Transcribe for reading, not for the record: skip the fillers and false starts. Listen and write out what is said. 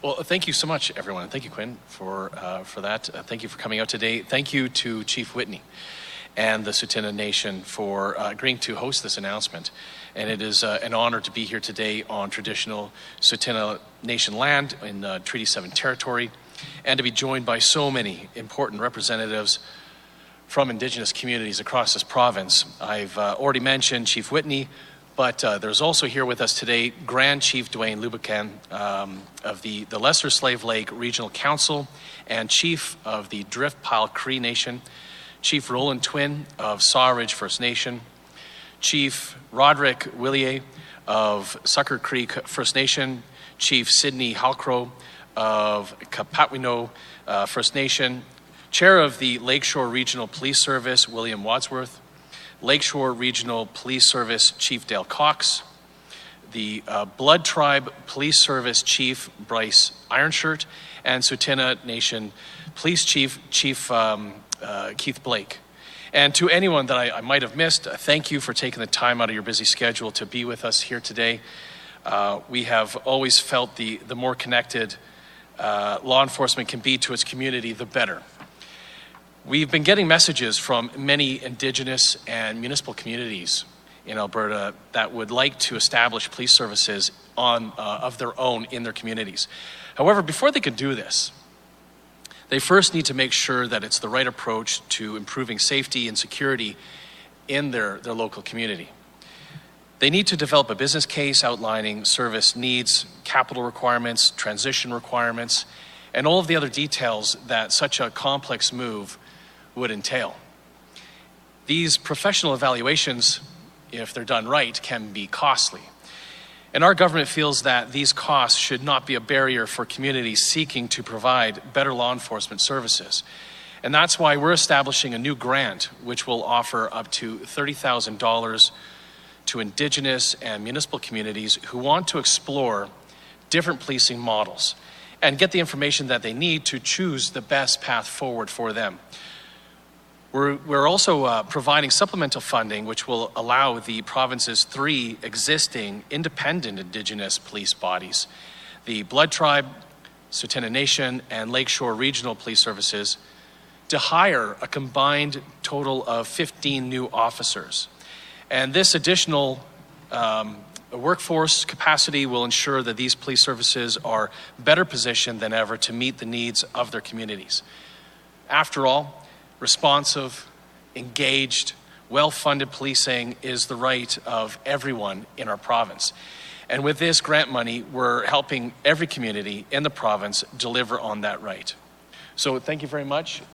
Well, thank you so much, everyone. Thank you, Quinn, for that. Thank you for coming out today. Thank you to Chief Whitney and the Tsuut'ina Nation for agreeing to host this announcement. And it is an honor to be here today on traditional Tsuut'ina Nation land in Treaty 7 territory, and to be joined by so many important representatives from Indigenous communities across this province. I've already mentioned Chief Whitney, but there's also here with us today Grand Chief Dwayne Lubucan of the Lesser Slave Lake Regional Council and Chief of the Driftpile Cree Nation, Chief Roland Twin of Sawridge First Nation, Chief Roderick Willier of Sucker Creek First Nation, Chief Sidney Halcrow of Kapatwino First Nation, Chair of the Lakeshore Regional Police Service, William Wadsworth, Lakeshore Regional Police Service Chief Dale Cox, the Blood Tribe Police Service Chief Bryce Ironshirt, and Tsuut'ina Nation Police Chief Keith Blake. And to anyone that I might have missed, thank you for taking the time out of your busy schedule to be with us here today. We have always felt the more connected law enforcement can be to its community, the better. We've been getting messages from many Indigenous and municipal communities in Alberta that would like to establish police services of their own in their communities. However, before they can do this, they first need to make sure that it's the right approach to improving safety and security in their local community. They need to develop a business case outlining service needs, capital requirements, transition requirements, and all of the other details that such a complex move would entail. These professional evaluations, if they're done right, can be costly. And our government feels that these costs should not be a barrier for communities seeking to provide better law enforcement services. And that's why we're establishing a new grant which will offer up to $30,000 to Indigenous and municipal communities who want to explore different policing models and get the information that they need to choose the best path forward for them. We're also providing supplemental funding which will allow the province's 3 existing independent Indigenous police bodies, the Blood Tribe, Tsuut'ina Nation, and Lakeshore Regional Police Services, to hire a combined total of 15 new officers. And this additional workforce capacity will ensure that these police services are better positioned than ever to meet the needs of their communities. After all, responsive, engaged, well-funded policing is the right of everyone in our province. And with this grant money, we're helping every community in the province deliver on that right. So thank you very much.